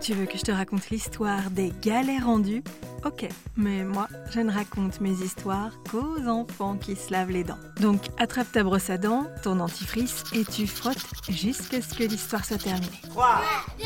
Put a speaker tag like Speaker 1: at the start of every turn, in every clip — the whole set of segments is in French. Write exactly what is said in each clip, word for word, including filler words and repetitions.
Speaker 1: Tu veux que je te raconte l'histoire des galets rendus ? Ok, mais moi, je ne raconte mes histoires qu'aux enfants qui se lavent les dents. Donc, attrape ta brosse à dents, ton dentifrice et tu frottes jusqu'à ce que l'histoire soit terminée.
Speaker 2: trois, deux,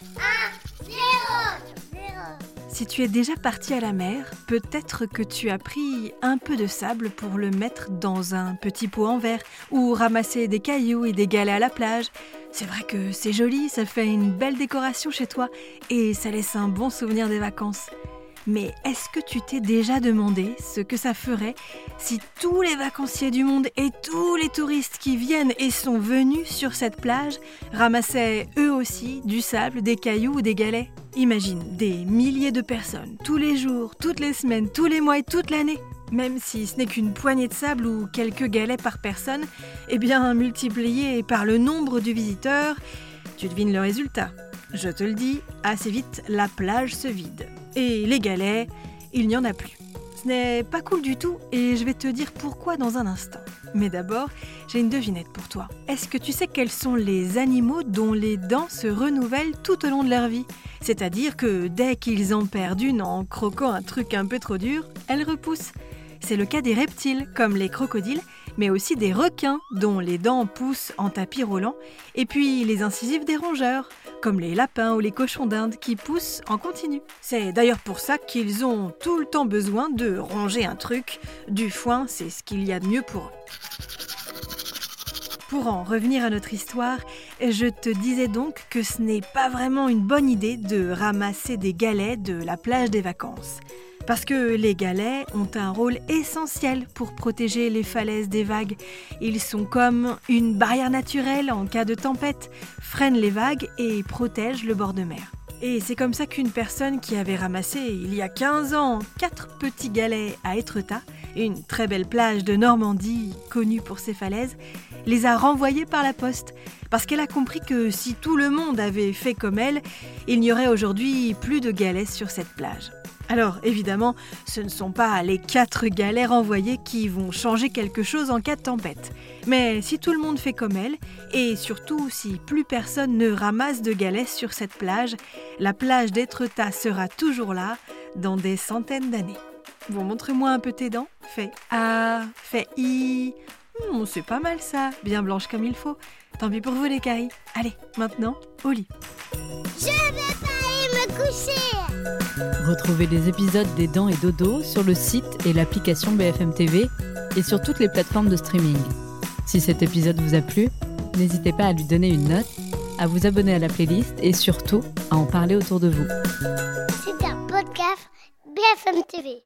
Speaker 2: un, zéro.
Speaker 1: Si tu es déjà parti à la mer, peut-être que tu as pris un peu de sable pour le mettre dans un petit pot en verre ou ramasser des cailloux et des galets à la plage. C'est vrai que c'est joli, ça fait une belle décoration chez toi et ça laisse un bon souvenir des vacances. Mais est-ce que tu t'es déjà demandé ce que ça ferait si tous les vacanciers du monde et tous les touristes qui viennent et sont venus sur cette plage ramassaient eux aussi du sable, des cailloux ou des galets ? Imagine des milliers de personnes, tous les jours, toutes les semaines, tous les mois et toute l'année. Même si ce n'est qu'une poignée de sable ou quelques galets par personne, eh bien multiplié par le nombre de visiteurs, tu devines le résultat. Je te le dis, assez vite, la plage se vide. Et les galets, il n'y en a plus. Ce n'est pas cool du tout et je vais te dire pourquoi dans un instant. Mais d'abord, j'ai une devinette pour toi. Est-ce que tu sais quels sont les animaux dont les dents se renouvellent tout au long de leur vie ? C'est-à-dire que dès qu'ils en perdent une en croquant un truc un peu trop dur, elles repoussent. C'est le cas des reptiles, comme les crocodiles, mais aussi des requins, dont les dents poussent en tapis roulant, et puis les incisives des rongeurs, comme les lapins ou les cochons d'Inde, qui poussent en continu. C'est d'ailleurs pour ça qu'ils ont tout le temps besoin de ronger un truc. Du foin, c'est ce qu'il y a de mieux pour eux. Pour en revenir à notre histoire, je te disais donc que ce n'est pas vraiment une bonne idée de ramasser des galets de la plage des vacances. Parce que les galets ont un rôle essentiel pour protéger les falaises des vagues. Ils sont comme une barrière naturelle en cas de tempête, freinent les vagues et protègent le bord de mer. Et c'est comme ça qu'une personne qui avait ramassé il y a quinze ans quatre petits galets à Étretat, une très belle plage de Normandie connue pour ses falaises, les a renvoyés par la poste. Parce qu'elle a compris que si tout le monde avait fait comme elle, il n'y aurait aujourd'hui plus de galets sur cette plage. Alors, évidemment, ce ne sont pas les quatre galets renvoyés qui vont changer quelque chose en cas de tempête. Mais si tout le monde fait comme elle, et surtout si plus personne ne ramasse de galets sur cette plage, la plage d'Étretat sera toujours là dans des centaines d'années. Bon, montre-moi un peu tes dents. Fais A, fais I. Hmm, c'est pas mal ça, bien blanche comme il faut. Tant pis pour vous les caries. Allez, maintenant, au lit.
Speaker 2: Je vais pas aller me coucher.
Speaker 3: Retrouvez les épisodes des Dents et Dodo sur le site et l'application B F M T V et sur toutes les plateformes de streaming. Si cet épisode vous a plu, n'hésitez pas à lui donner une note, à vous abonner à la playlist et surtout à en parler autour de vous.
Speaker 2: C'est un podcast B F M T V.